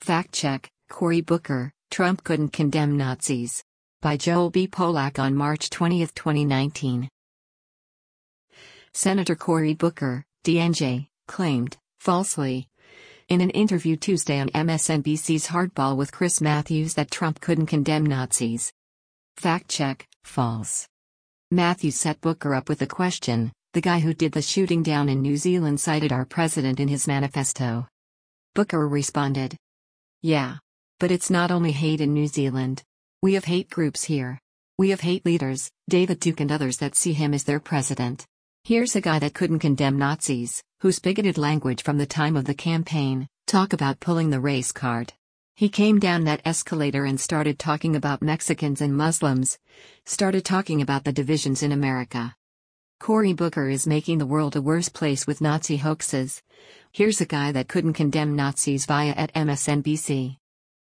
Fact check, Cory Booker, Trump couldn't condemn Nazis. By Joel B. Polak on March 20, 2019. Senator Cory Booker, DNJ, claimed, falsely, in an interview Tuesday on MSNBC's Hardball with Chris Matthews that Trump couldn't condemn Nazis. Fact check, false. Matthews set Booker up with a question. The guy who did the shooting down in New Zealand cited our president in his manifesto. Booker responded, yeah. But it's not only hate in New Zealand. We have hate groups here. We have hate leaders, David Duke and others that see him as their president. Here's a guy that couldn't condemn Nazis, whose bigoted language from the time of the campaign, talk about pulling the race card. He came down that escalator and started talking about Mexicans and Muslims, started talking about the divisions in America. Cory Booker is making the world a worse place with Nazi hoaxes. Here's a guy that couldn't condemn Nazis via at MSNBC.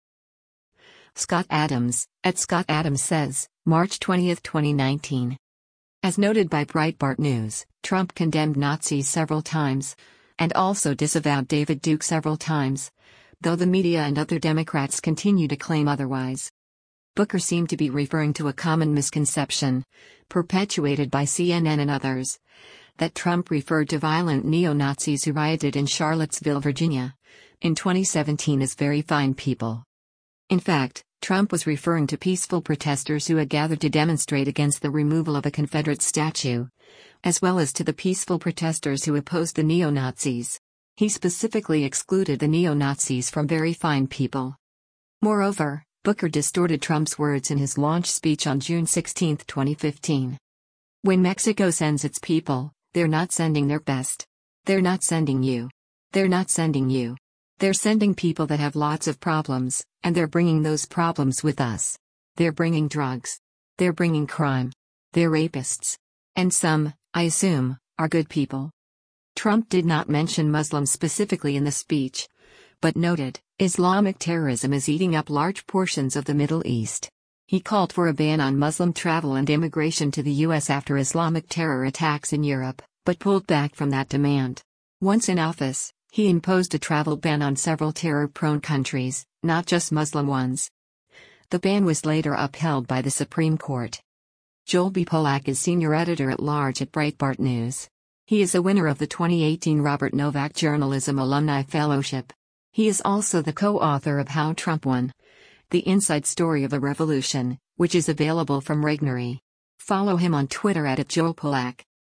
Scott Adams, at Scott Adams says, March 20, 2019. As noted by Breitbart News, Trump condemned Nazis several times, and also disavowed David Duke several times, though the media and other Democrats continue to claim otherwise. Booker seemed to be referring to a common misconception, perpetuated by CNN and others, that Trump referred to violent neo-Nazis who rioted in Charlottesville, Virginia, in 2017 as very fine people. In fact, Trump was referring to peaceful protesters who had gathered to demonstrate against the removal of a Confederate statue, as well as to the peaceful protesters who opposed the neo-Nazis. He specifically excluded the neo-Nazis from very fine people. Moreover, Booker distorted Trump's words in his launch speech on June 16, 2015. When Mexico sends its people, they're not sending their best. They're not sending you. They're not sending you. They're sending people that have lots of problems, and they're bringing those problems with us. They're bringing drugs. They're bringing crime. They're rapists. And some, I assume, are good people. Trump did not mention Muslims specifically in the speech, but noted, Islamic terrorism is eating up large portions of the Middle East. He called for a ban on Muslim travel and immigration to the U.S. after Islamic terror attacks in Europe, but pulled back from that demand. Once in office, he imposed a travel ban on several terror-prone countries, not just Muslim ones. The ban was later upheld by the Supreme Court. Joel B. Polak is senior editor-at-large at Breitbart News. He is a winner of the 2018 Robert Novak Journalism Alumni Fellowship. He is also the co-author of How Trump Won: The Inside Story of a Revolution, which is available from Regnery. Follow him on Twitter @JoelPolak.